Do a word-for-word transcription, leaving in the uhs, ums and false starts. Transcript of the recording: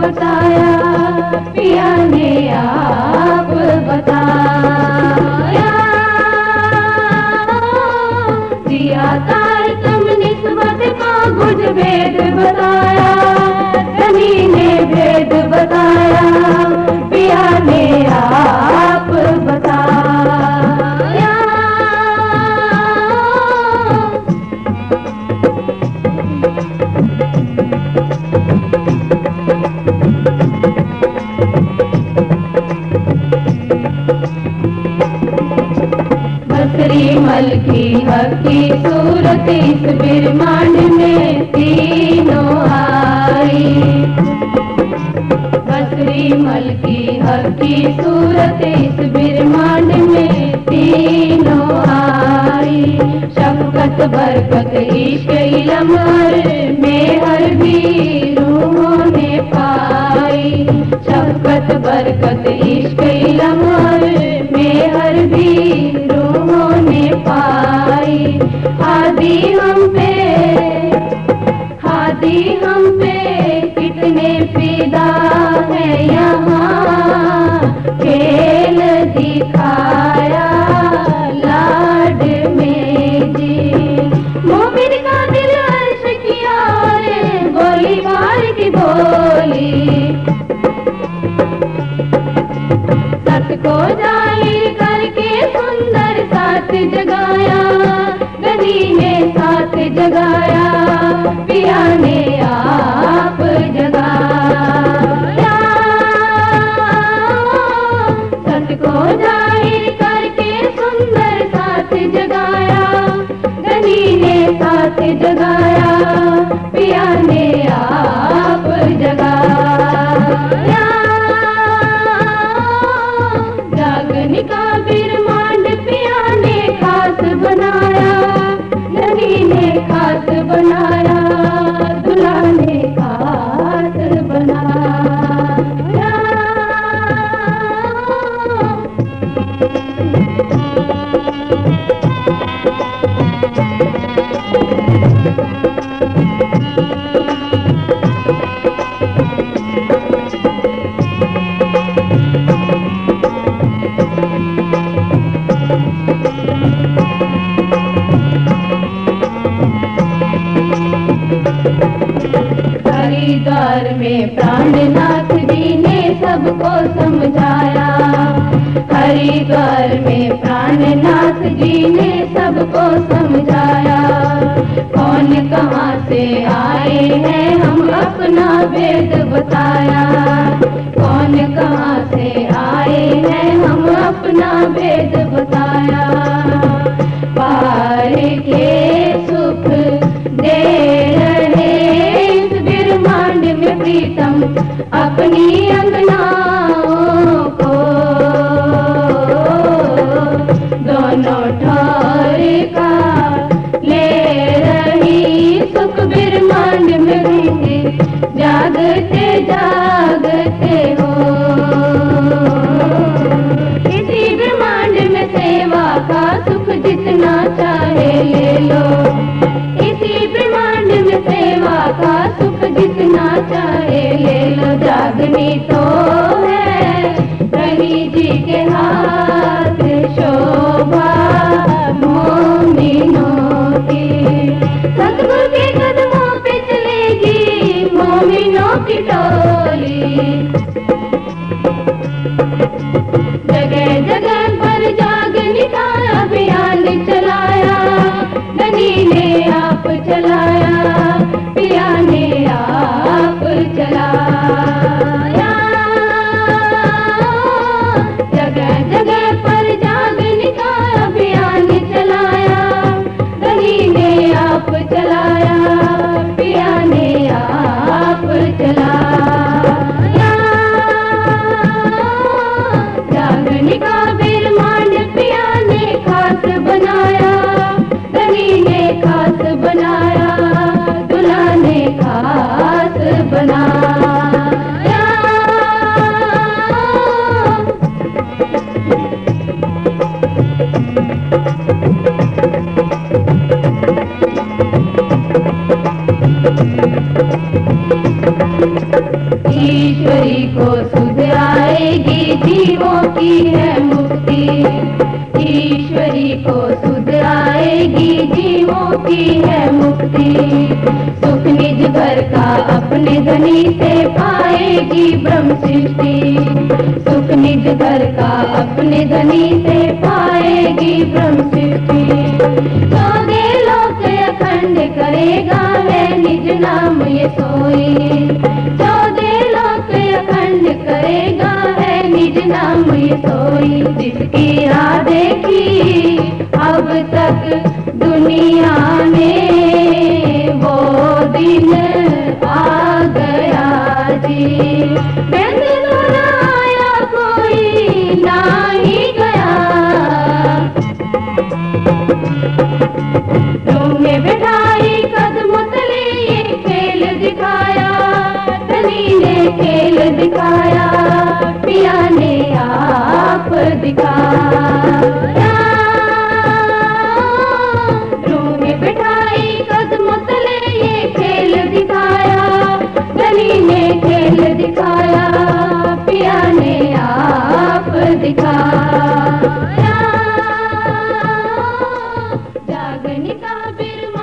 बताया, पिया ने आप बताया। दिया तारतम निस्बत का गुज भेद बताया, धनी ने भेद बताया, पिया ने आप बताया। बसरी मल की हकी सूरत इस ब्रह्मांड में तीनों आई, बसरी मल की हकी सूरत इस ब्रह्मांड में तीनों आई। शफकत बरकत इश्क इल्म और मेहर भी रूहों ने पाई, शफकत बरकत इश्क इल्म और मेहर भी रूहों ने पाई। हादी हम पे, हादी हम पे कितने फिदा है यहाँ, खेल दिखाया लाड में जी। मोमिन का दिल अर्श किया रे, गोली मार की बोली, सत को जाहिर करके सुंदर साथ जगाया, गनी ने साथ जगाया, पिया ने आप जगाया। सत को जाहिर करके सुंदर साथ जगाया, गनी ने साथ जगाया, पिया ने आप जगाया। जागने का ब्रह्मांड पिया ने खास बनाया, धनी ने खास बनाया, दुल्हा ने खास बनाया। हरिद्वार में प्राणनाथ जी ने सबको समझाया, हरिद्वार में प्राणनाथ जी ने सबको समझाया। कौन कहाँ से आए हैं हम अपना भेद बताया, कौन कहाँ से आए हैं हम अपना भेद बताया। पार के सुख दे रहे इस ब्रह्मांड में प्रीतम अपनी अंगनाओं को, दोनों ठौर का ले रही सुख ब्रह्मांड में रहेंगे, जागते जागते हो। इसी ब्रह्मांड में सेवा का सुख जितना चाहे ले लो, इसी ब्रह्मांड में सेवा का सुख जितना चाहे ले लो। जागनी तो है रही जी के हाथ शोभा मोमिनों की, सतगुरु के कदमों पे चलेगी मोमिनों की टोली। जगह जगह पर जागने का अभियान चलाया, गनी ने आप चलाया, पिया ने आप चलाया। ईश्वरी को सुध आएगी, जीवों की है मुक्ति। ईश्वरी को सुध आएगी, जीवों की है मुक्ति। सुख निज घर का अपने धनी से पाएगी ब्रह्म सृष्टि। सुख निज घर का अपने धनी से पाएगी ब्रह्म सृष्टि। चौदह लोक अखंड करेगा है निज नाम ये सोई। चौदह लोक अखंड करेगा है निज नाम ये सोई। जिसकी राह देखी अब तक दुनिया में, वो दिन आ गया जी। बेंद दोहराया कोई ना ही गया। रूम में बिठाई कदमों तले ये खेल दिखाया। धनी ने खेल दिखाया, पिया ने आप दिखाया। रूम में बिठाई कदमों तले ये खेल दिखाया। धनी ने खेल दिखाया, पिया ने आप दिखाया। जागने का बिरवा